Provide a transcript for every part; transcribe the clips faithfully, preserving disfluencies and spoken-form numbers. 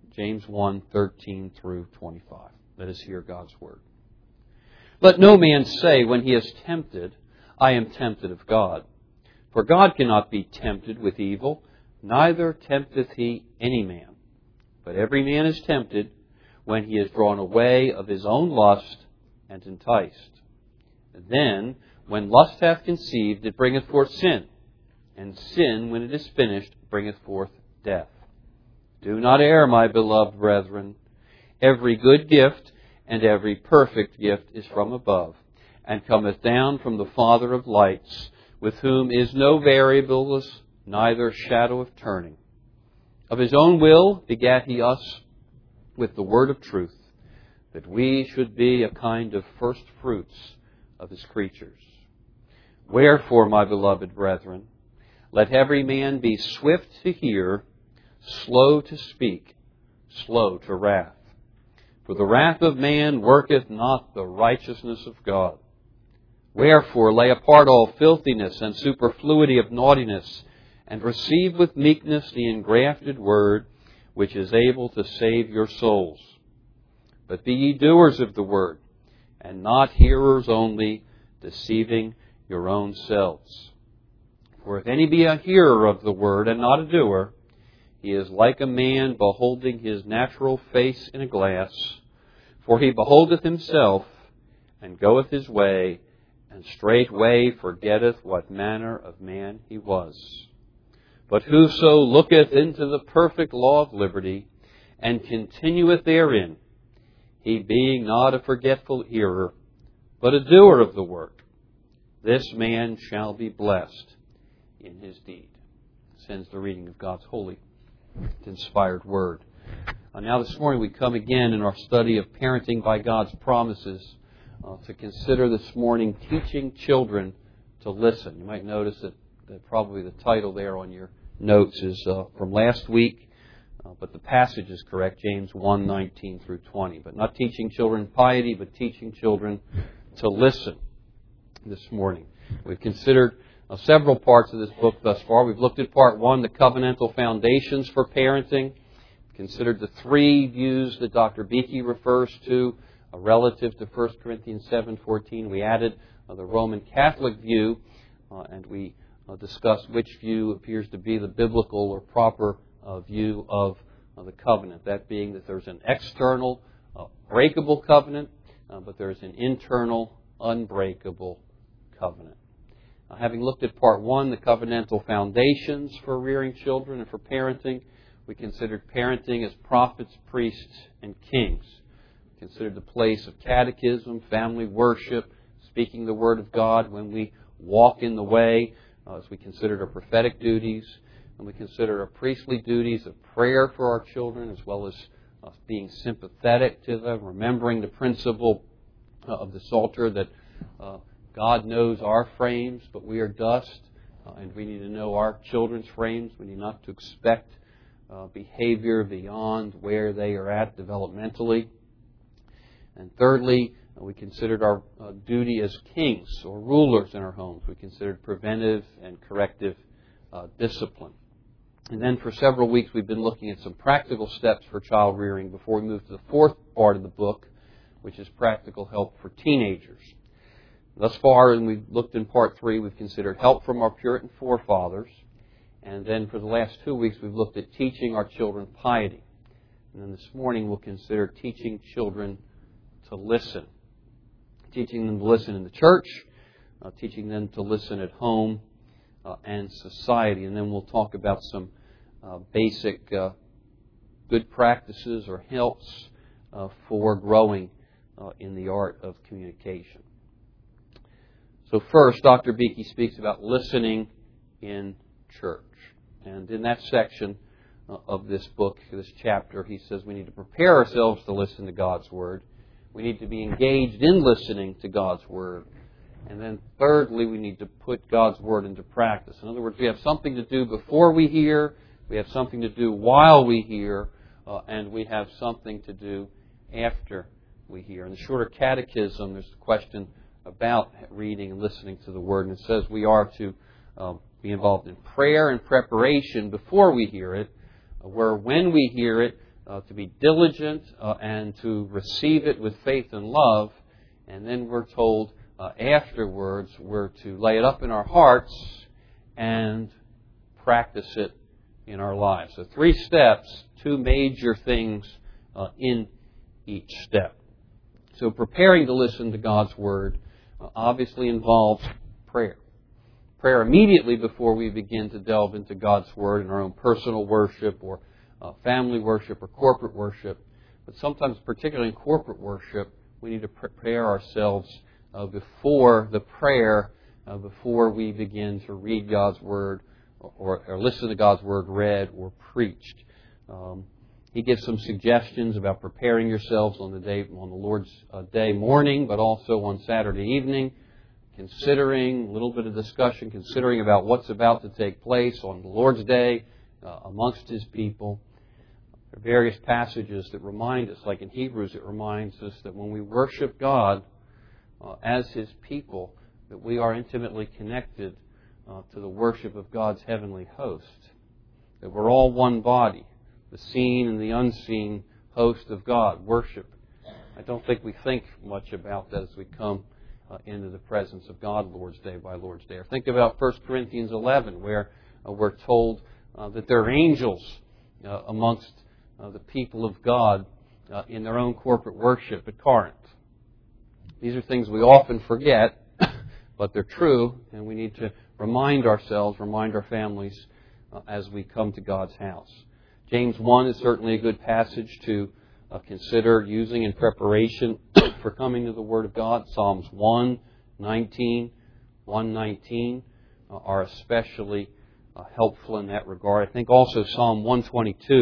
James one, thirteen through twenty-five. Let us hear God's Word. Let no man say when he is tempted, I am tempted of God. For God cannot be tempted with evil, neither tempteth he any man. But every man is tempted when he is drawn away of his own lust and enticed. Then, when lust hath conceived, it bringeth forth sin. And sin, when it is finished, bringeth forth death. Do not err, my beloved brethren. Every good gift and every perfect gift is from above, and cometh down from the Father of lights, with whom is no variableness, neither shadow of turning. Of his own will begat he us with the word of truth, that we should be a kind of first fruits of his creatures. Wherefore, my beloved brethren, let every man be swift to hear, slow to speak, slow to wrath. For the wrath of man worketh not the righteousness of God. Wherefore lay apart all filthiness and superfluity of naughtiness, and receive with meekness the engrafted word, which is able to save your souls. But be ye doers of the word, and not hearers only, deceiving your own selves. For if any be a hearer of the word, and not a doer, he is like a man beholding his natural face in a glass. For he beholdeth himself, and goeth his way, and straightway forgetteth what manner of man he was. But whoso looketh into the perfect law of liberty, and continueth therein, he being not a forgetful hearer, but a doer of the work, this man shall be blessed in his deed. Sends the reading of God's holy, inspired word. Uh, now this morning we come again in our study of parenting by God's promises uh, to consider this morning teaching children to listen. You might notice that, that probably the title there on your notes is uh, from last week, uh, but the passage is correct, James one, nineteen through twenty. But not teaching children piety, but teaching children to listen this morning. We've considered uh, several parts of this book thus far. We've looked at part one, the covenantal foundations for parenting. Considered the three views that Doctor Beeke refers to uh, relative to First Corinthians seven fourteen. We added uh, the Roman Catholic view, uh, and we uh, discussed which view appears to be the biblical or proper uh, view of uh, the covenant. That being that there's an external uh, breakable covenant, uh, but there's an internal unbreakable covenant. Uh, having looked at part one, the covenantal foundations for rearing children and for parenting, we considered parenting as prophets, priests, and kings. We considered the place of catechism, family worship, speaking the Word of God when we walk in the way, uh, as we considered our prophetic duties, and we considered our priestly duties of prayer for our children, as well as uh, being sympathetic to them, remembering the principle uh, of the Psalter that uh, God knows our frames, but we are dust, uh, and we need to know our children's frames. We need not to expect Uh, behavior beyond where they are at developmentally. And thirdly, uh, we considered our uh, duty as kings or rulers in our homes. We considered preventive and corrective uh, discipline. And then for several weeks we've been looking at some practical steps for child rearing before we move to the fourth part of the book, which is practical help for teenagers. Thus far, and we've looked in part three, we've considered help from our Puritan forefathers. And then for the last two weeks, we've looked at teaching our children piety. And then this morning, we'll consider teaching children to listen. Teaching them to listen in the church, uh, teaching them to listen at home uh, and society. And then we'll talk about some uh, basic uh, good practices or helps uh, for growing uh, in the art of communication. So first, Doctor Beeke speaks about listening in church. And in that section uh, of this book, this chapter, he says we need to prepare ourselves to listen to God's Word. We need to be engaged in listening to God's Word. And then thirdly, we need to put God's Word into practice. In other words, we have something to do before we hear, we have something to do while we hear, uh, and we have something to do after we hear. In the shorter catechism, there's a question about reading and listening to the Word, and it says we are to uh, be involved in prayer and preparation before we hear it, where when we hear it, uh, to be diligent uh, and to receive it with faith and love. And then we're told uh, afterwards we're to lay it up in our hearts and practice it in our lives. So three steps, two major things uh, in each step. So preparing to listen to God's Word uh, obviously involves prayer. Prayer immediately before we begin to delve into God's Word in our own personal worship or uh, family worship or corporate worship. But sometimes, particularly in corporate worship, we need to prepare ourselves uh, before the prayer, uh, before we begin to read God's Word or, or listen to God's Word read or preached. Um, he gives some suggestions about preparing yourselves on the day on the Lord's uh, Day morning, but also on Saturday evening. Considering, a little bit of discussion, considering about what's about to take place on the Lord's Day uh, amongst His people. There are various passages that remind us, like in Hebrews, it reminds us that when we worship God uh, as His people, that we are intimately connected uh, to the worship of God's heavenly host. That we're all one body, the seen and the unseen host of God, worship. I don't think we think much about that as we come Uh, into the presence of God Lord's Day by Lord's Day. Or think about First Corinthians eleven, where uh, we're told uh, that there are angels uh, amongst uh, the people of God uh, in their own corporate worship at Corinth. These are things we often forget, but they're true, and we need to remind ourselves, remind our families uh, as we come to God's house. James one is certainly a good passage to Uh, consider using in preparation for coming to the Word of God. Psalms one nineteen, one nineteen uh, are especially uh, helpful in that regard. I think also Psalm one twenty-two.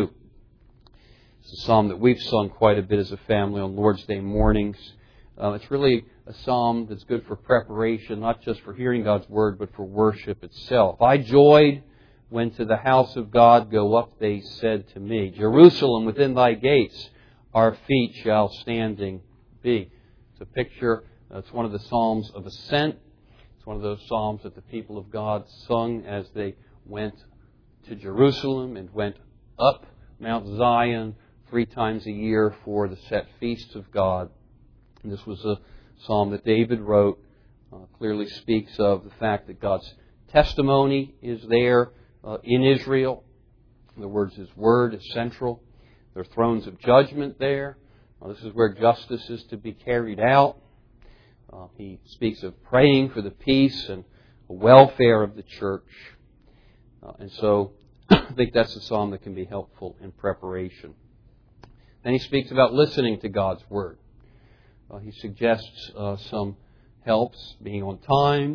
It's a psalm that we've sung quite a bit as a family on Lord's Day mornings. Uh, it's really a psalm that's good for preparation, not just for hearing God's Word, but for worship itself. I joyed when to the house of God go up, they said to me, Jerusalem, within thy gates our feet shall standing be. It's a picture, uh, it's one of the Psalms of Ascent. It's one of those Psalms that the people of God sung as they went to Jerusalem and went up Mount Zion three times a year for the set feasts of God. And this was a psalm that David wrote, uh, clearly speaks of the fact that God's testimony is there uh, in Israel. In other words, His Word is central. There are thrones of judgment there. Well, this is where justice is to be carried out. Uh, he speaks of praying for the peace and the welfare of the church. Uh, and so I think that's a psalm that can be helpful in preparation. Then he speaks about listening to God's Word. Uh, he suggests uh, some helps, being on time,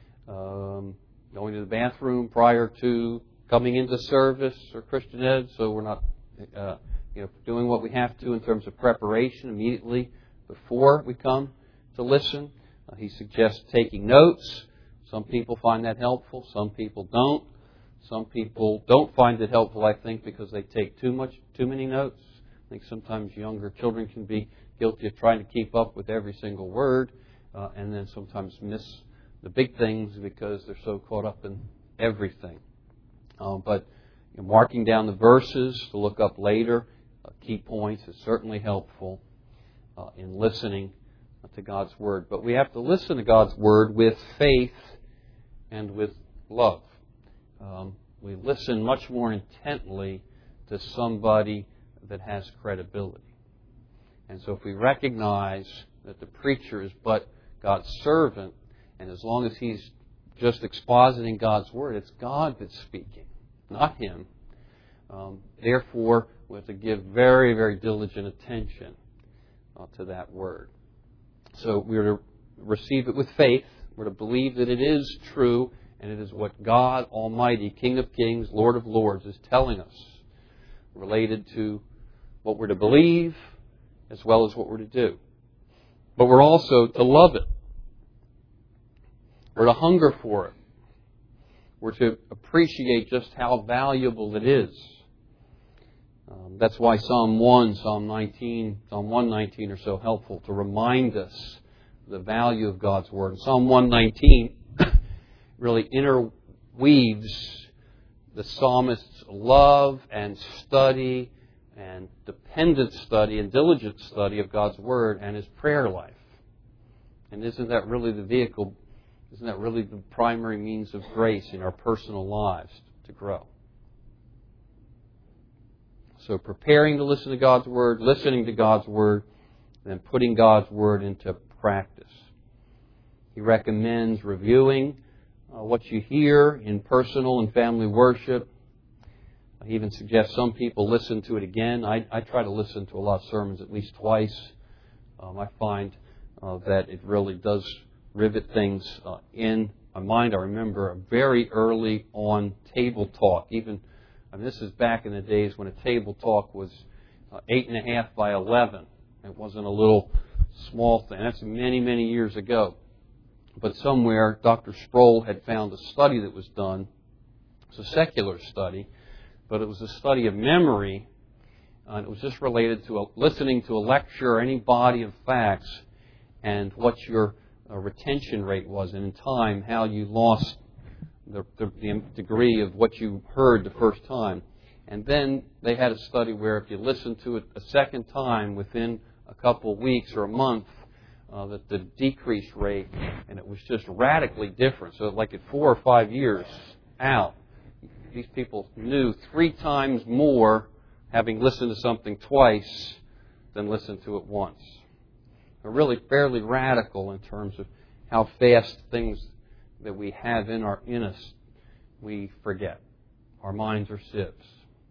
um, going to the bathroom prior to coming into service or Christian Ed, so we're not Uh, you know, doing what we have to in terms of preparation immediately before we come to listen. Uh, he suggests taking notes. Some people find that helpful. Some people don't. Some people don't find it helpful, I think, because they take too much, too many notes. I think sometimes younger children can be guilty of trying to keep up with every single word, uh, and then sometimes miss the big things because they're so caught up in everything. Uh, but you know, marking down the verses to look up later, uh, key points, is certainly helpful uh, in listening to God's Word. But we have to listen to God's Word with faith and with love. Um, we listen much more intently to somebody that has credibility. And so if we recognize that the preacher is but God's servant, and as long as he's just expositing God's Word, it's God that's speaking, not him. Um, therefore, we have to give very, very diligent attention uh, to that Word. So we're to receive it with faith. We're to believe that it is true, and it is what God Almighty, King of Kings, Lord of Lords, is telling us, related to what we're to believe as well as what we're to do. But we're also to love it. We're to hunger for it. We're to appreciate just how valuable it is. Um, that's why Psalm one, Psalm nineteen, Psalm one nineteen are so helpful to remind us the value of God's Word. Psalm one nineteen really interweaves the psalmist's love and study and dependent study and diligent study of God's Word and His prayer life. And isn't that really the vehicle, isn't that really the primary means of grace in our personal lives to grow? So preparing to listen to God's Word, listening to God's Word, and then putting God's Word into practice. He recommends reviewing uh, what you hear in personal and family worship. He even suggests some people listen to it again. I, I try to listen to a lot of sermons at least twice. Um, I find uh, that it really does rivet things uh, in my mind. I remember a very early on table talk. Even I mean, this is back in the days when a table talk was uh, eight and a half by eleven. It wasn't a little small thing. That's many, many years ago. But somewhere, Doctor Sproul had found a study that was done. It was a secular study, but it was a study of memory. Uh, and it was just related to a, listening to a lecture or any body of facts and what your uh, retention rate was, and in time, how you lost the, the, the degree of what you heard the first time. And then they had a study where if you listened to it a second time within a couple of weeks or a month, uh, that the decrease rate, and it was just radically different. So like at four or five years out, these people knew three times more having listened to something twice than listened to it once. They're really fairly radical in terms of how fast things that we have in our in us we forget. Our minds are sieves.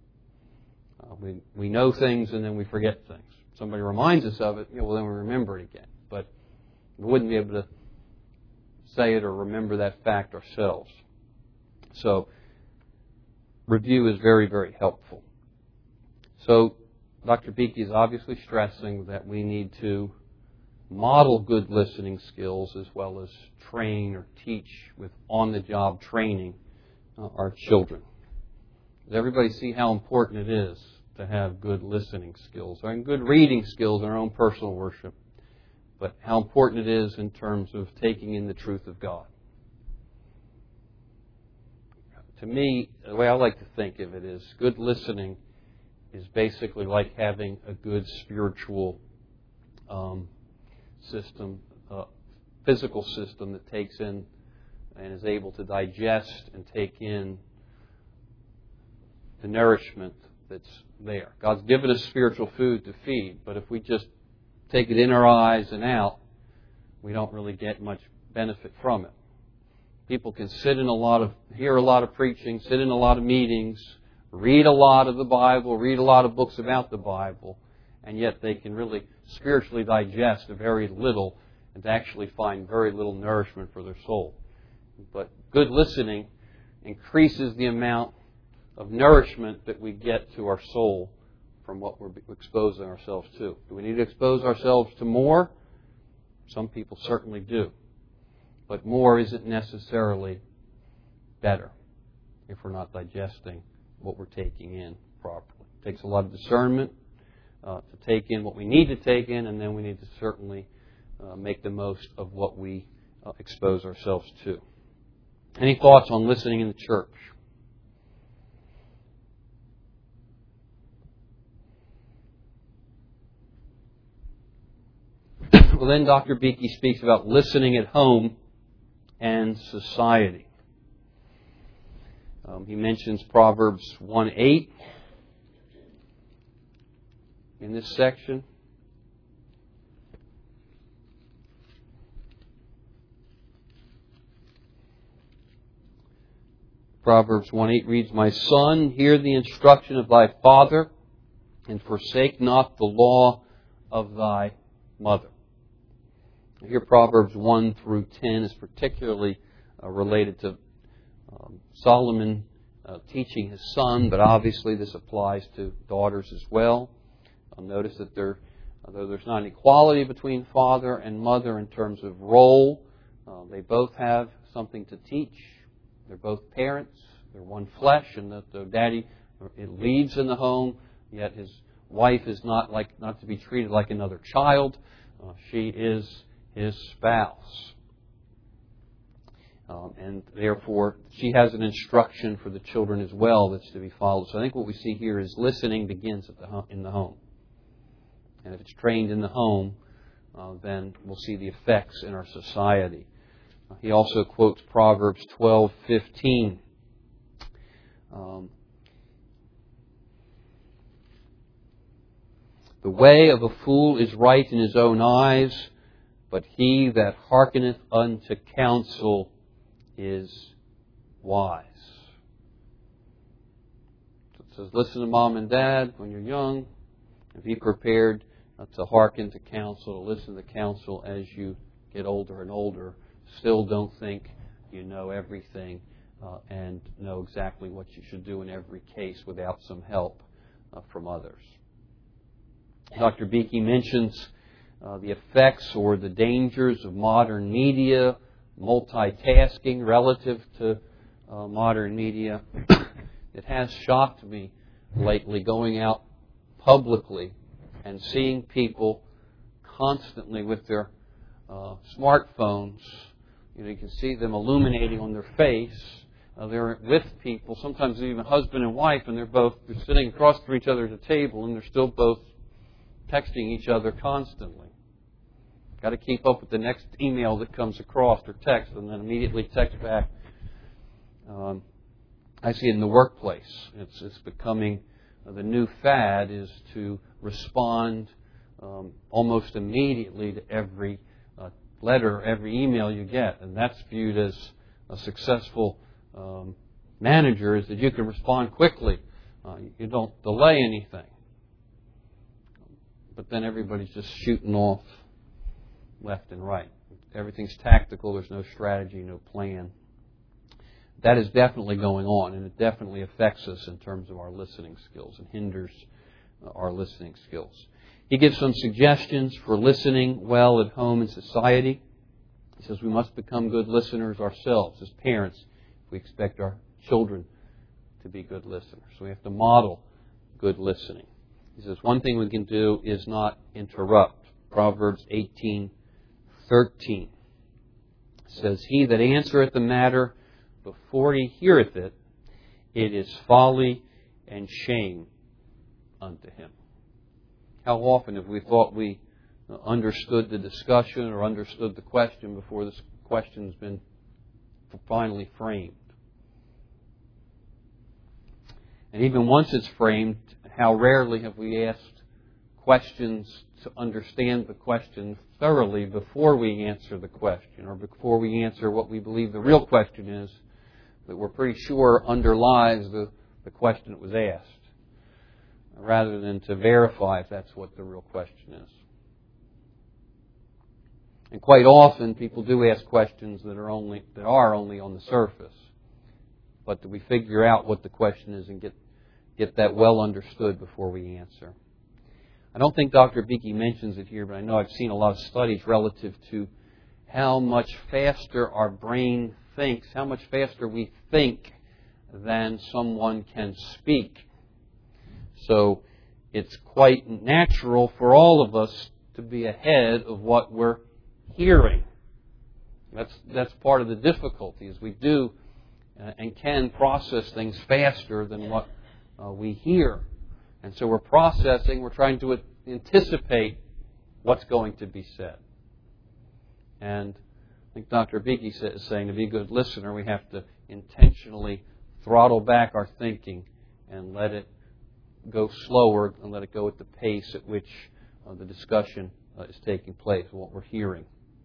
Uh, we we know things and then we forget things. Somebody reminds us of it, you know, well then we remember it again. But we wouldn't be able to say it or remember that fact ourselves. So review is very, very helpful. So Doctor Beeke is obviously stressing that we need to model good listening skills as well as train or teach with on-the-job training uh, our children. Does everybody see how important it is to have good listening skills and good reading skills in our own personal worship, but how important it is in terms of taking in the truth of God? To me, the way I like to think of it is good listening is basically like having a good spiritual um, system, uh, physical system that takes in and is able to digest and take in the nourishment that's there. God's given us spiritual food to feed, but if we just take it in our eyes and out, we don't really get much benefit from it. People can sit in a lot of, hear a lot of preaching, sit in a lot of meetings, read a lot of the Bible, read a lot of books about the Bible, and yet they can really spiritually digest very little and actually find very little nourishment for their soul. But good listening increases the amount of nourishment that we get to our soul from what we're exposing ourselves to. Do we need to expose ourselves to more? Some people certainly do. But more isn't necessarily better if we're not digesting what we're taking in properly. It takes a lot of discernment uh, to take in what we need to take in, and then we need to certainly uh, make the most of what we uh, expose ourselves to. Any thoughts on listening in the church? Well, then Doctor Beeke speaks about listening at home and society. Um, he mentions Proverbs one eight in this section. Proverbs one eight reads, "My son, hear the instruction of thy father, and forsake not the law of thy mother." Here Proverbs one through ten is particularly uh, related to um, Solomon uh, teaching his son, but obviously this applies to daughters as well. I'll notice that there, although there's not an equality between father and mother in terms of role, uh, they both have something to teach. They're both parents. They're one flesh, and that the daddy it leads in the home, yet his wife is not like not to be treated like another child. Uh, she is his spouse. Um, and therefore, she has an instruction for the children as well that's to be followed. So I think what we see here is listening begins at the ho- in the home. And if it's trained in the home, uh, then we'll see the effects in our society. Uh, he also quotes Proverbs twelve fifteen. Um, the way of a fool is right in his own eyes, but he that hearkeneth unto counsel is wise. So it says, listen to mom and dad when you're young, and be prepared to hearken to counsel, to listen to counsel as you get older and older. Still don't think you know everything uh, and know exactly what you should do in every case without some help uh, from others. Doctor Beeke mentions uh, the effects or the dangers of modern media, multitasking relative to uh, modern media. It has shocked me lately going out publicly and seeing people constantly with their uh, smartphones. You know, you can see them illuminating on their face. Uh, they're with people, sometimes even husband and wife, and they're both they're sitting across from each other at a table, and they're still both texting each other constantly. Got to keep up with the next email that comes across or text, and then immediately text back. Um, I see it in the workplace. It's it's becoming uh, the new fad is to respond um, almost immediately to every uh, letter, every email you get, and that's viewed as a successful um, manager is that you can respond quickly. Uh, you don't delay anything. But then everybody's just shooting off left and right. Everything's tactical. There's no strategy, no plan. That is definitely going on, and it definitely affects us in terms of our listening skills and hinders our listening skills. He gives some suggestions for listening well at home and society. He says we must become good listeners ourselves as parents if we expect our children to be good listeners. So we have to model good listening. He says one thing we can do is not interrupt. Proverbs eighteen thirteen says, he that answereth the matter before he heareth it, it is folly and shame unto him. How often have we thought we understood the discussion or understood the question before this question's been finally framed? And even once it's framed, how rarely have we asked questions to understand the question thoroughly before we answer the question, or before we answer what we believe the real question is that we're pretty sure underlies the, the question that was asked, rather than to verify if that's what the real question is. And quite often people do ask questions that are only that are only on the surface. But do we figure out what the question is and get get that well understood before we answer? I don't think Doctor Beeke mentions it here, but I know I've seen a lot of studies relative to how much faster our brain thinks, how much faster we think than someone can speak. So it's quite natural for all of us to be ahead of what we're hearing. That's that's part of the difficulty, is we do uh, and can process things faster than what uh, we hear. And so we're processing, we're trying to anticipate what's going to be said. And I think Doctor Beeke is saying to be a good listener, we have to intentionally throttle back our thinking and let it go slower and let it go at the pace at which uh, the discussion uh, is taking place, what we're hearing.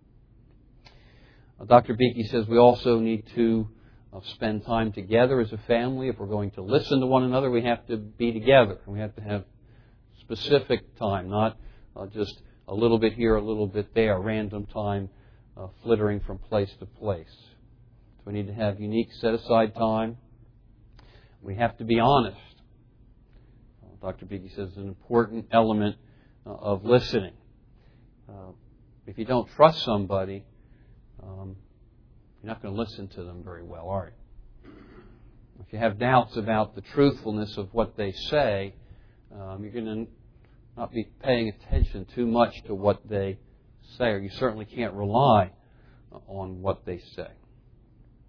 Uh, Doctor Beeke says we also need to uh, spend time together as a family. If we're going to listen to one another, we have to be together. We have to have specific time, not uh, just a little bit here, a little bit there, random time uh, flittering from place to place. So we need to have unique set-aside time. We have to be honest. Uh, Doctor Beeke says it's an important element uh, of listening. Uh, if you don't trust somebody, um, you're not going to listen to them very well, are you? If you have doubts about the truthfulness of what they say, um, you're going to not be paying attention too much to what they say, or you certainly can't rely on what they say.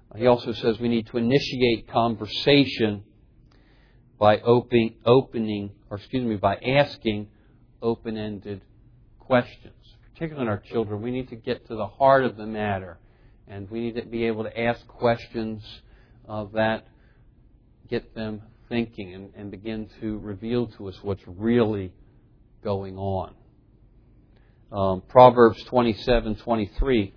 He also says we need to initiate conversation by opening, opening, or excuse me, by asking open-ended questions. Particularly in our children, we need to get to the heart of the matter, and we need to be able to ask questions uh, that get them thinking and, and begin to reveal to us what's really going on. Um, Proverbs twenty-seven twenty-three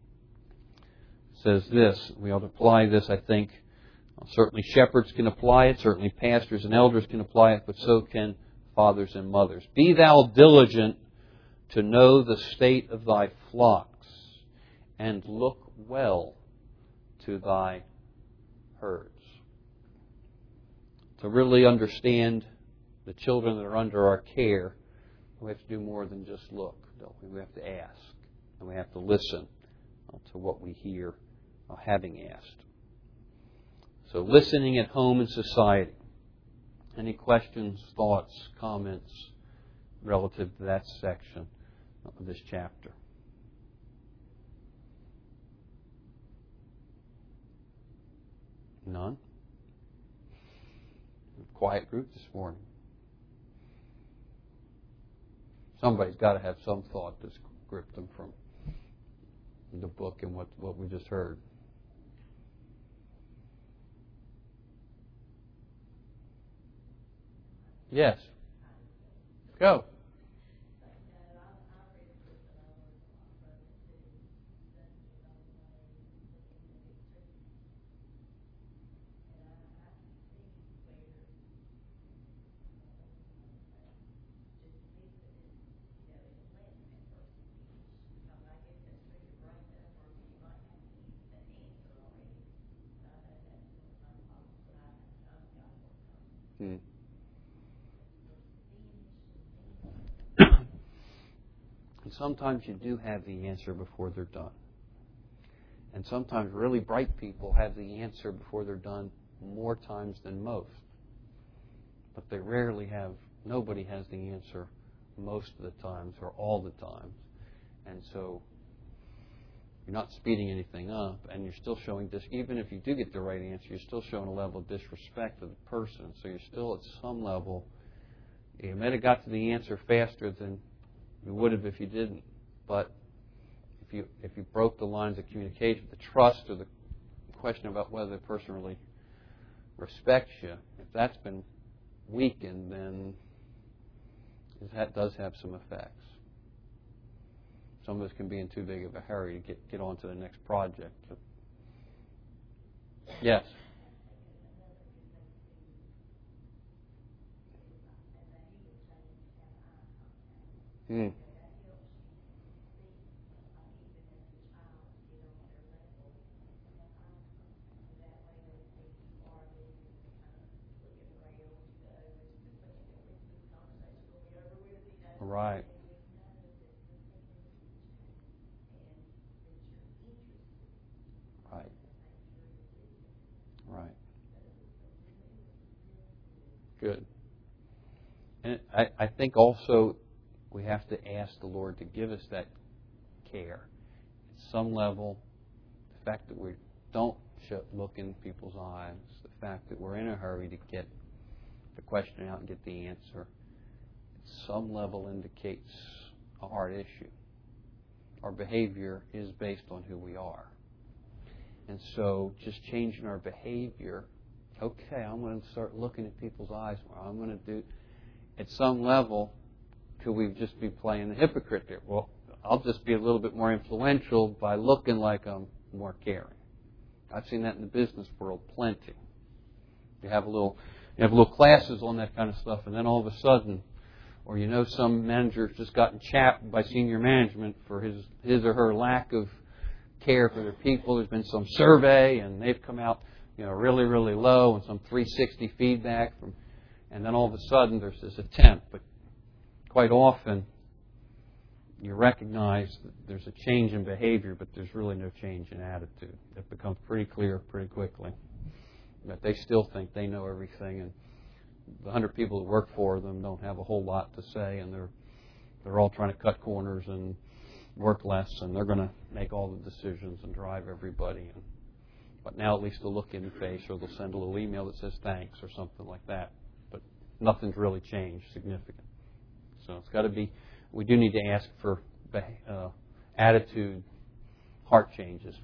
says this. We ought to apply this, I think. Certainly shepherds can apply it. Certainly pastors and elders can apply it. But so can fathers and mothers. Be thou diligent to know the state of thy flocks, and look well to thy herds. To really understand the children that are under our care, we have to do more than just look, don't we? We have to ask, and we have to listen to what we hear having asked. So listening at home and society. Any questions, thoughts, comments relative to that section of this chapter? None? Quiet group this morning. Somebody's got to have some thought that's gripped them from the book and what, what we just heard. Yes. Go. Hmm. And sometimes you do have the answer before they're done. And sometimes really bright people have the answer before they're done more times than most. But they rarely have, nobody has the answer most of the times or all the times. And so you're not speeding anything up, and you're still showing, dis- even if you do get the right answer, you're still showing a level of disrespect to the person. So you're still at some level, you might have got to the answer faster than you would have if you didn't. But if you if you broke the lines of communication, the trust or the question about whether the person really respects you, if that's been weakened, then that does have some effects. Some of us can be in too big of a hurry to get, get on to the next project. But yes. Hmm. Right. Right. Right. Good. And I, I think also we have to ask the Lord to give us that care. At some level, the fact that we don't look in people's eyes, the fact that we're in a hurry to get the question out and get the answer, at some level indicates a hard issue. Our behavior is based on who we are. And so just changing our behavior, okay, I'm going to start looking at people's eyes more. I'm going to do, at some level, could we just be playing the hypocrite there? Well, I'll just be a little bit more influential by looking like I'm more caring. I've seen that in the business world plenty. You have a little, you have little classes on that kind of stuff, and then all of a sudden, or you know, some manager's just gotten chapped by senior management for his his or her lack of care for their people. There's been some survey, and they've come out, you know, really, really low, and some three sixty feedback from, and then all of a sudden there's this attempt. But quite often, you recognize that there's a change in behavior, but there's really no change in attitude. It becomes pretty clear pretty quickly that they still think they know everything, and the hundred people that work for them don't have a whole lot to say, and they're they're all trying to cut corners and work less, and they're going to make all the decisions and drive everybody. And But now at least they'll look in your face or they'll send a little email that says thanks or something like that. But nothing's really changed significant. So it's got to be, we do need to ask for uh, attitude, heart changes.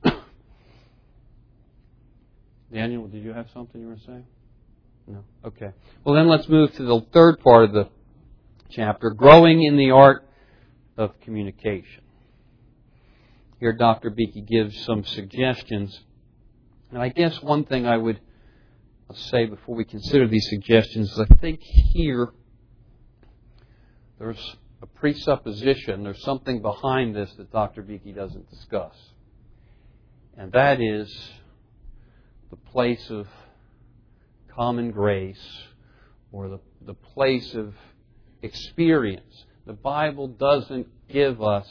Daniel, did you have something you were saying? No? Okay. Well, then let's move to the third part of the chapter, growing in the art of communication. Here Doctor Beeke gives some suggestions. And I guess one thing I would say before we consider these suggestions is I think here there's a presupposition, there's something behind this that Doctor Beeke doesn't discuss. And that is the place of common grace or the, the place of experience. The Bible doesn't give us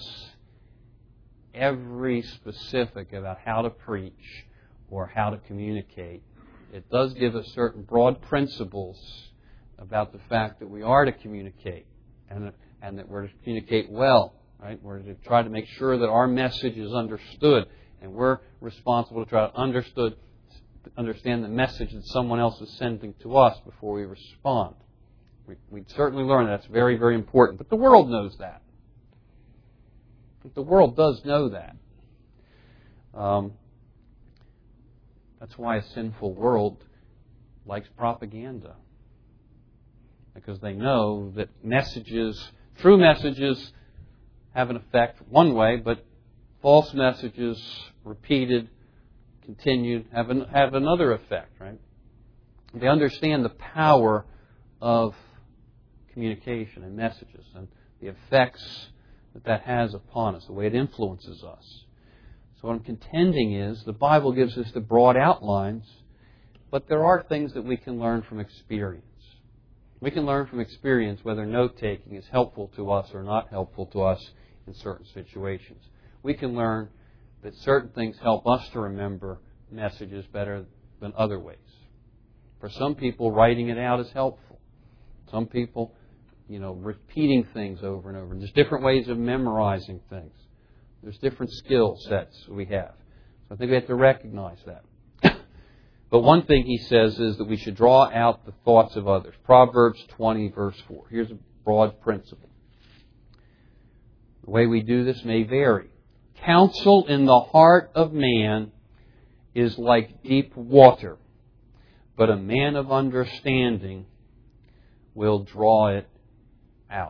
every specific about how to preach or how to communicate. It does give us certain broad principles about the fact that we are to communicate and, and that we're to communicate well. Right? We're to try to make sure that our message is understood, and we're responsible to try to understood, understand the message that someone else is sending to us before we respond. We, we certainly learn that. That's very, very important. But the world knows that. The world does know that. Um, that's why a sinful world likes propaganda. Because they know that messages, true messages, have an effect one way, but false messages, repeated, continued, have an, have another effect, right? They understand the power of communication and messages and the effects that that has upon us, the way it influences us. So what I'm contending is the Bible gives us the broad outlines, but there are things that we can learn from experience. We can learn from experience whether note-taking is helpful to us or not helpful to us in certain situations. We can learn that certain things help us to remember messages better than other ways. For some people, writing it out is helpful. Some people, you know, repeating things over and over. There's different ways of memorizing things. There's different skill sets we have. So I think we have to recognize that. But one thing he says is that we should draw out the thoughts of others. Proverbs twenty, verse four. Here's a broad principle. The way we do this may vary. Counsel in the heart of man is like deep water, but a man of understanding will draw it out.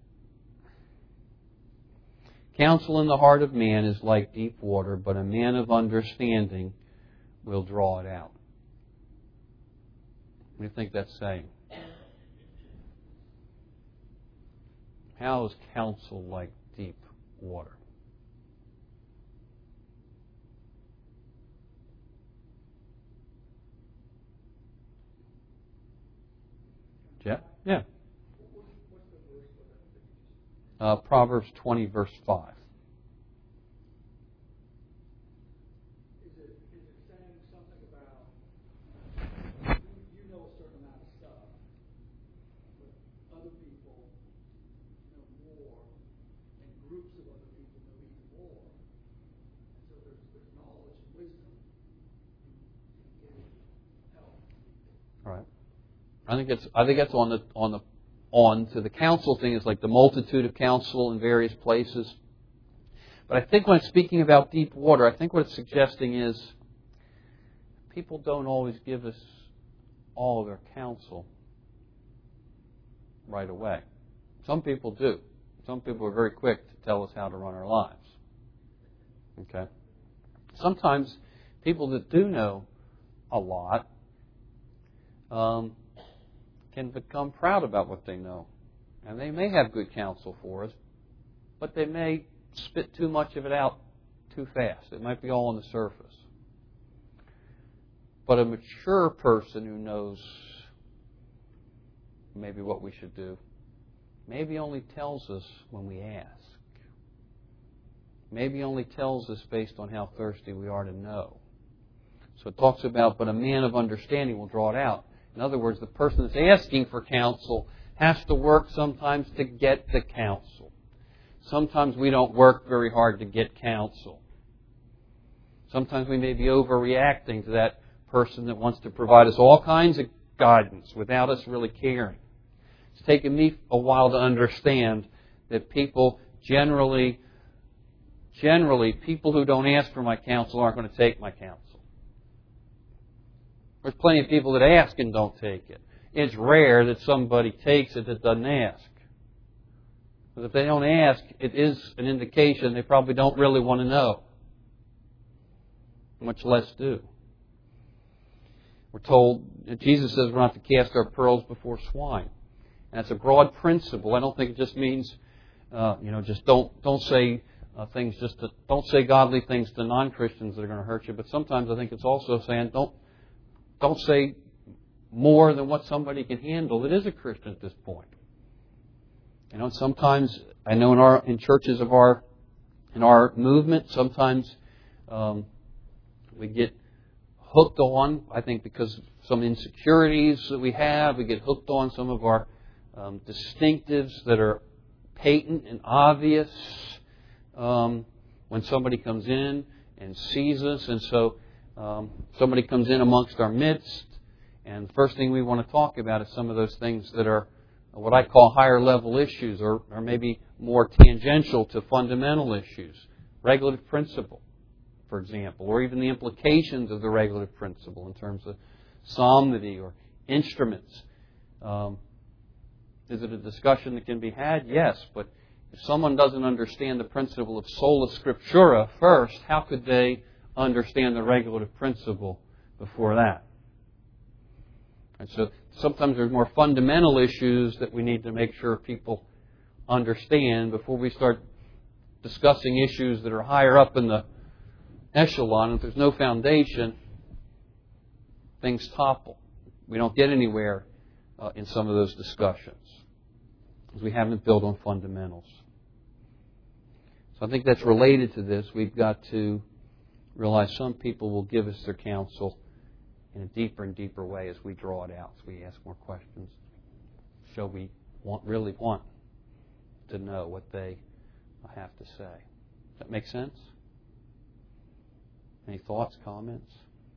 Counsel in the heart of man is like deep water, but a man of understanding will draw it out. What do you think that's saying? How is counsel like deep water? Yeah? Yeah. Uh, Proverbs twenty, verse five. Is it, is it saying something about, you, you know a certain amount of stuff, but other people know more, and groups of other people know even more. And so there's, there's knowledge and wisdom in getting help. Right. I think it's I think that's on the on the on to the counsel thing is like the multitude of counsel in various places. But I think when it's speaking about deep water, I think what it's suggesting is people don't always give us all of their counsel right away. Some people do. Some people are very quick to tell us how to run our lives. Okay? Sometimes people that do know a lot um, can become proud about what they know. And they may have good counsel for us, but they may spit too much of it out too fast. It might be all on the surface. But a mature person who knows maybe what we should do, maybe only tells us when we ask. Maybe only tells us based on how thirsty we are to know. So it talks about, but a man of understanding will draw it out. In other words, the person that's asking for counsel has to work sometimes to get the counsel. Sometimes we don't work very hard to get counsel. Sometimes we may be overreacting to that person that wants to provide us all kinds of guidance without us really caring. It's taken me a while to understand that people generally, generally, people who don't ask for my counsel aren't going to take my counsel. There's plenty of people that ask and don't take it. It's rare that somebody takes it that doesn't ask. But if they don't ask, it is an indication they probably don't really want to know, much less do. We're told, Jesus says we're not to cast our pearls before swine. And that's a broad principle. I don't think it just means, uh, you know, just don't don't say uh, things, just to, don't say godly things to non-Christians that are going to hurt you. But sometimes I think it's also saying don't don't say more than what somebody can handle that is a Christian at this point. You know, sometimes I know in our in churches of our in our movement, sometimes um, we get hooked on. I think because of some insecurities that we have, we get hooked on some of our um, distinctives that are patent and obvious um, when somebody comes in and sees us, and so um, somebody comes in amongst our midst, and the first thing we want to talk about is some of those things that are what I call higher level issues, or, or maybe more tangential to fundamental issues. Regulative principle, for example, or even the implications of the regulative principle in terms of psalmody or instruments. Um, is it a discussion that can be had? Yes, but if someone doesn't understand the principle of sola scriptura first, how could they understand the regulative principle before that? And so sometimes there's more fundamental issues that we need to make sure people understand before we start discussing issues that are higher up in the echelon. If there's no foundation, things topple. We don't get anywhere uh, in some of those discussions because we haven't built on fundamentals. So I think that's related to this. We've got to realize some people will give us their counsel in a deeper and deeper way as we draw it out, as we ask more questions. Shall we want, really want to know what they have to say? Does that make sense? Any thoughts, comments?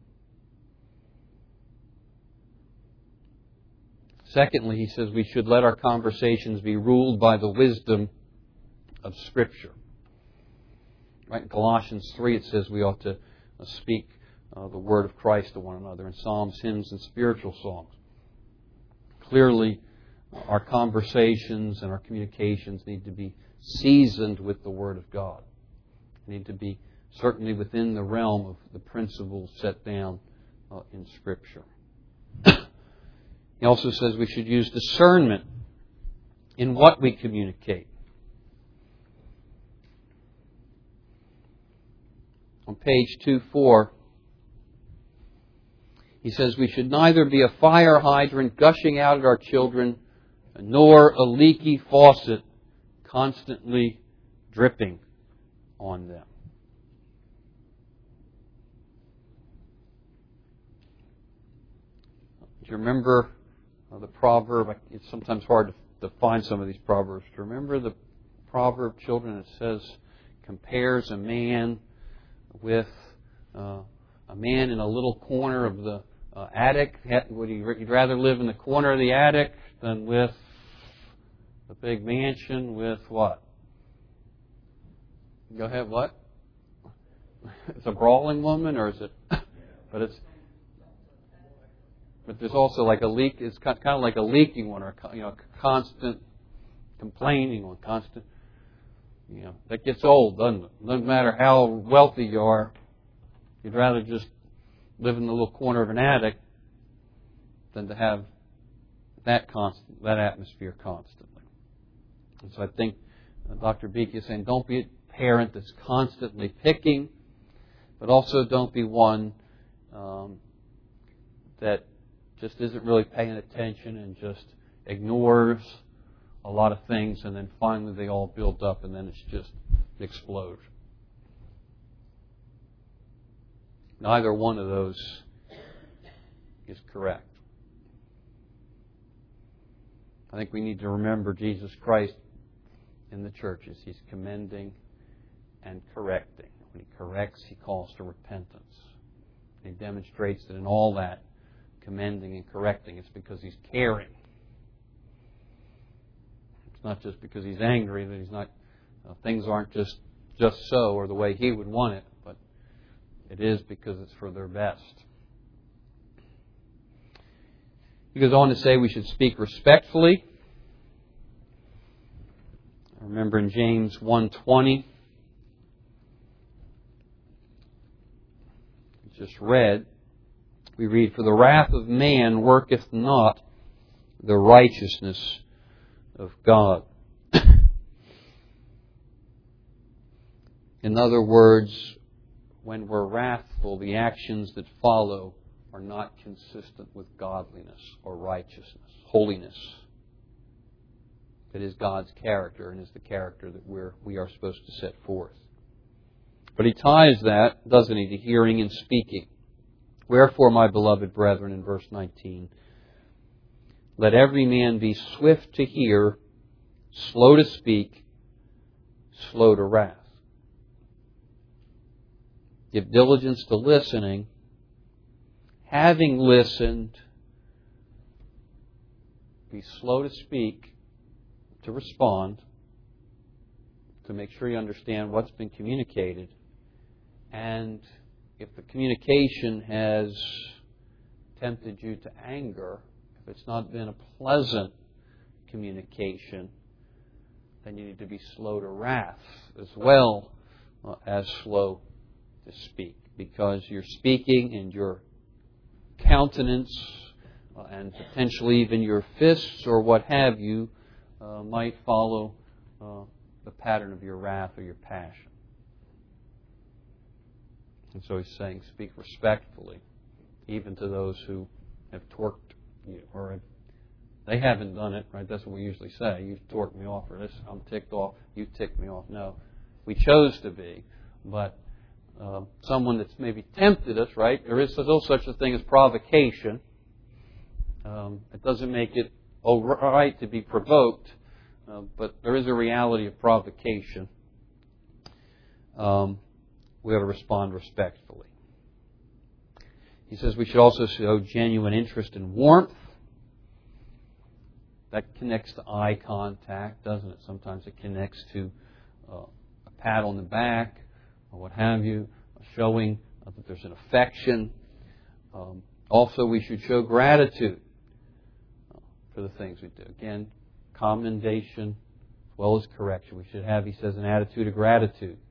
Secondly, he says we should let our conversations be ruled by the wisdom of Scripture. Right in Colossians three, it says we ought to speak Uh, the word of Christ to one another in psalms, hymns, and spiritual songs. Clearly, our conversations and our communications need to be seasoned with the Word of God. They need to be certainly within the realm of the principles set down uh, in Scripture. He also says we should use discernment in what we communicate. On page two four, he says we should neither be a fire hydrant gushing out at our children, nor a leaky faucet constantly dripping on them. Do you remember the proverb? It's sometimes hard to find some of these proverbs. Do you remember the proverb, children, that says, compares a man with uh, a man in a little corner of the uh, attic? Would you, you'd rather live in the corner of the attic than with a big mansion with what? Go ahead, what? It's a brawling woman, or is it? But it's. But there's also like a leak. It's kind of like a leaking one, or you know, constant complaining one, constant. You know, that gets old, doesn't it? Doesn't matter how wealthy you are. You'd rather just live in the little corner of an attic than to have that constant, that atmosphere constantly. And so I think uh, Doctor Beeke is saying, don't be a parent that's constantly picking, but also don't be one um, that just isn't really paying attention and just ignores a lot of things, and then finally they all build up, and then it's just an explosion. Neither one of those is correct. I think we need to remember Jesus Christ in the churches. He's commending and correcting. When He corrects, He calls to repentance. He demonstrates that in all that commending and correcting, it's because He's caring. It's not just because He's angry that He's not, uh, things aren't just, just so or the way He would want it, but it is because it's for their best. He goes on to say we should speak respectfully. I remember in James one twenty, just read, we read, "For the wrath of man worketh not the righteousness of God." In other words, when we're wrathful, the actions that follow are not consistent with godliness or righteousness, holiness. It is God's character and is the character that we're, we are supposed to set forth. But he ties that, doesn't he, to hearing and speaking. "Wherefore, my beloved brethren," in verse nineteen, "let every man be swift to hear, slow to speak, slow to wrath." Give diligence to listening. Having listened, be slow to speak, to respond, to make sure you understand what's been communicated. And if the communication has tempted you to anger, if it's not been a pleasant communication, then you need to be slow to wrath as well as slow to speak. Because your speaking and your countenance uh, and potentially even your fists or what have you uh, might follow uh, the pattern of your wrath or your passion. And so he's saying, speak respectfully, even to those who have torqued you, or have, they haven't done it, right? That's what we usually say. You've torqued me off, or this, I'm ticked off, you ticked me off. No, we chose to be, but Uh, someone that's maybe tempted us, right? There is still such a thing as provocation. Um, it doesn't make it all right to be provoked, uh, but there is a reality of provocation. Um, we ought to respond respectfully. He says we should also show genuine interest and warmth. That connects to eye contact, doesn't it? Sometimes it connects to uh, a pat on the back, or what have you, showing that there's an affection. Um, also, we should show gratitude for the things we do. Again, commendation as well as correction. We should have, he says, an attitude of gratitude,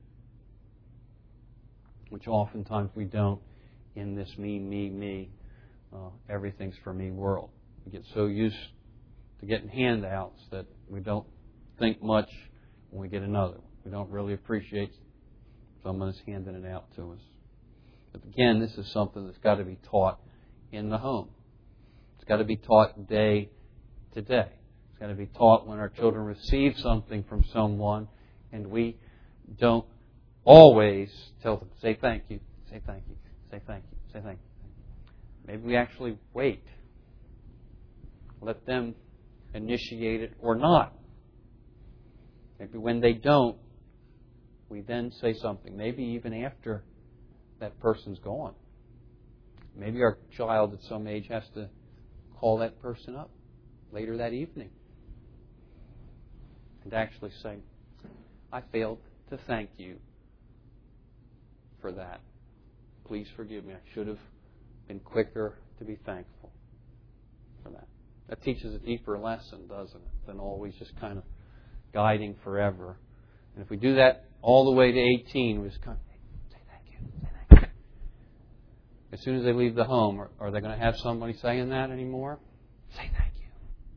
which oftentimes we don't in this me, me, me, uh, everything's for me world. We get so used to getting handouts that we don't think much when we get another one. We don't really appreciate someone is handing it out to us. But again, this is something that's got to be taught in the home. It's got to be taught day to day. It's got to be taught when our children receive something from someone and we don't always tell them, say thank you, say thank you, say thank you, say thank you. Maybe we actually wait. Let them initiate it or not. Maybe when they don't, we then say something, maybe even after that person's gone. Maybe our child at some age has to call that person up later that evening and actually say, I failed to thank you for that. Please forgive me. I should have been quicker to be thankful for that. That teaches a deeper lesson, doesn't it, than always just kind of guiding forever. And if we do that all the way to eighteen, we just kind of, hey, say thank you, say thank you. As soon as they leave the home, are, are they going to have somebody saying that anymore? Say thank you.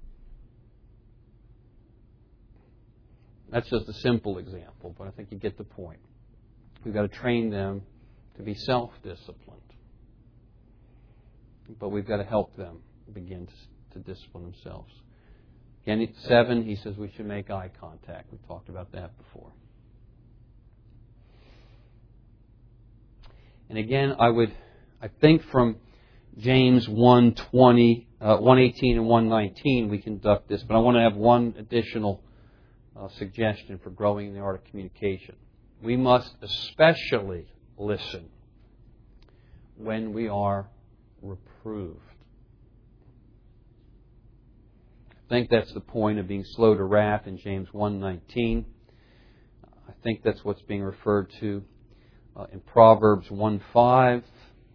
That's just a simple example, but I think you get the point. We've got to train them to be self-disciplined. But we've got to help them begin to, to discipline themselves. Again, at seven, he says we should make eye contact. We talked about that before. And again, I would, I think from James one twenty, uh, one eighteen and one nineteen, we conduct this. But I want to have one additional uh, suggestion for growing in the art of communication. we must especially listen when we are reproved. I think that's the point of being slow to wrath in James one nineteen. I think that's what's being referred to uh, in Proverbs one five.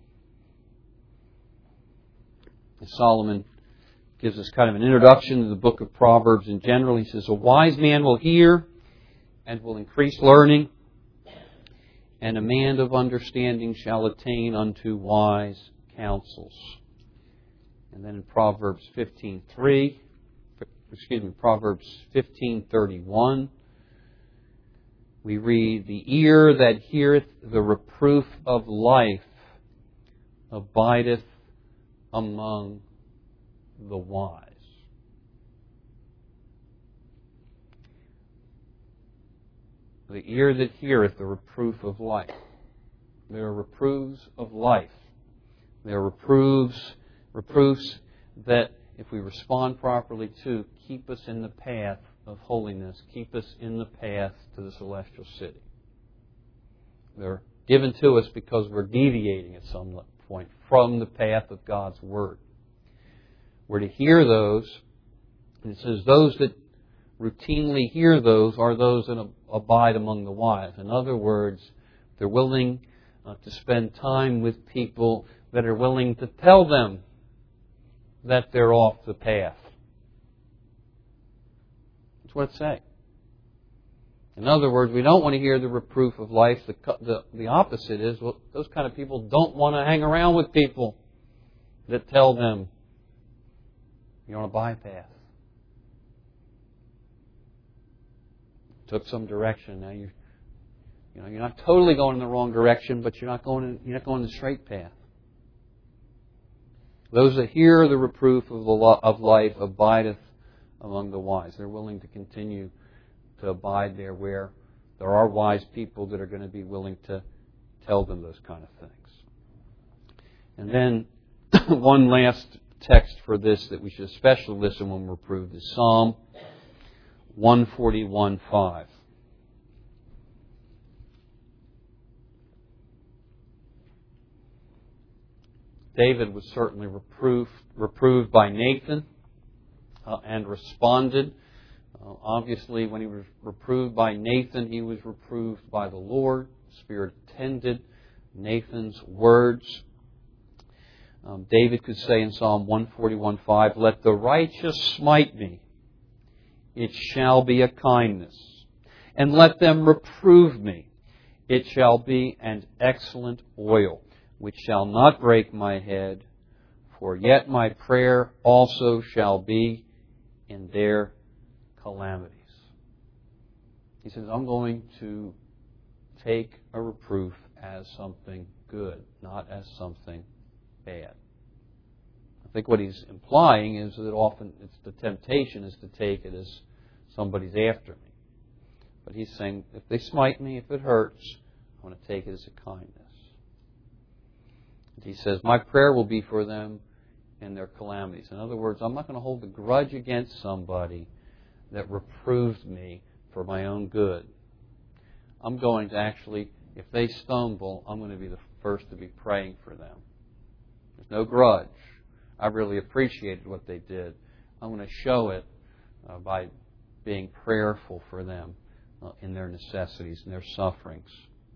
Solomon gives us kind of an introduction to the book of Proverbs in general. He says, a wise man will hear and will increase learning, and a man of understanding shall attain unto wise counsels. And then in Proverbs fifteen three, excuse me, Proverbs fifteen thirty-one, we read, the ear that heareth the reproof of life abideth among the wise. The ear that heareth the reproof of life. There are reproofs of life. There are reproofs, reproofs that, if we respond properly to, keep us in the path of holiness, keep us in the path to the celestial city. They're given to us because we're deviating at some point from the path of God's Word. We're to hear those, and it says those that routinely hear those are those that abide among the wise. In other words, they're willing uh, to spend time with people that are willing to tell them that they're off the path. That's what it's saying. In other words, we don't want to hear the reproof of life. The, the, the opposite is, well, those kind of people don't want to hang around with people that tell them you're on a bypass. Took some direction. Now you're, you know, you're not totally going in the wrong direction, but you're not going in, you're not going in the straight path. Those that hear the reproof of, the lo- of life abideth among the wise. They're willing to continue to abide there where there are wise people that are going to be willing to tell them those kind of things. And then one last text for this that we should especially listen when we're reproved is Psalm one forty-one five. David was certainly reproved, reproved by Nathan uh, and responded. Uh, obviously, when he was reproved by Nathan, he was reproved by the Lord. The Spirit attended Nathan's words. Um, David could say in Psalm one forty-one five, let the righteous smite me, it shall be a kindness. And let them reprove me, it shall be an excellent oil, which shall not break my head, for yet my prayer also shall be in their calamities. He says, I'm going to take a reproof as something good, not as something bad. I think what he's implying is that often it's the temptation is to take it as somebody's after me. But he's saying, if they smite me, if it hurts, I'm going to take it as a kindness. And he says, my prayer will be for them in their calamities. In other words, I'm not going to hold a grudge against somebody that reproved me for my own good. I'm going to actually, if they stumble, I'm going to be the first to be praying for them. There's no grudge. I really appreciated what they did. I'm going to show it uh, by being prayerful for them uh, in their necessities and their sufferings.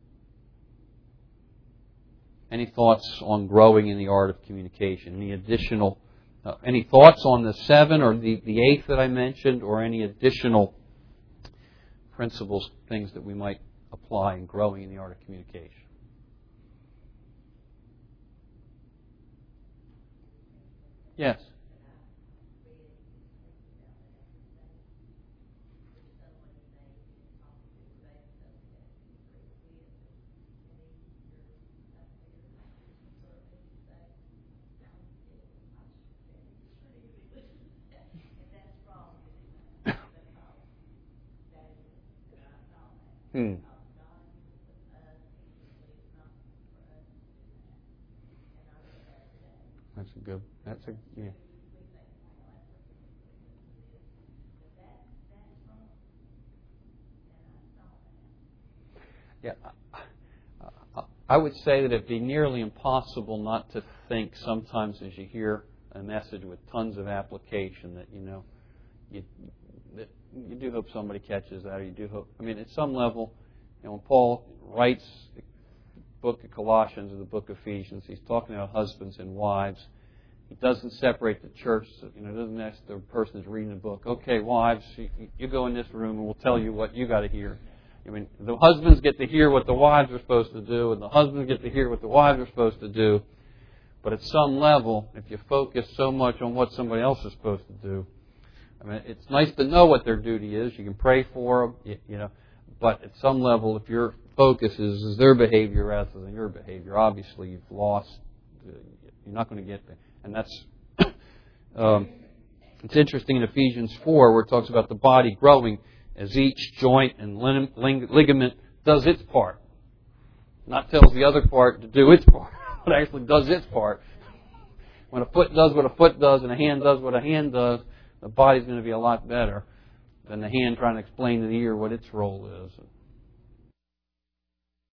Any thoughts on growing in the art of communication? Any additional, uh, any thoughts on the seven or the, the eighth that I mentioned, or any additional principles, things that we might apply in growing in the art of communication? Yes. Hmm. That's a good. That's a yeah. Yeah, I would say that it'd be nearly impossible not to think sometimes as you hear a message with tons of application that, you know, you that you do hope somebody catches that, or you do hope. I mean, at some level, you know, when Paul writes the book of Colossians or the book of Ephesians, he's talking about husbands and wives. He doesn't separate the church. You know, doesn't ask the person who's reading the book, okay, wives, you, you go in this room and we'll tell you what you got to hear. I mean, the husbands get to hear what the wives are supposed to do, and the husbands get to hear what the wives are supposed to do. But at some level, if you focus so much on what somebody else is supposed to do, I mean, it's nice to know what their duty is. You can pray for them, you, you know. But at some level, if your focus is, is their behavior rather than your behavior, obviously you've lost. You're not going to get there. And that's um, it's interesting in Ephesians four where it talks about the body growing as each joint and ligament does its part. Not tells the other part to do its part, but actually does its part. When a foot does what a foot does and a hand does what a hand does, the body's going to be a lot better than the hand trying to explain to the ear what its role is.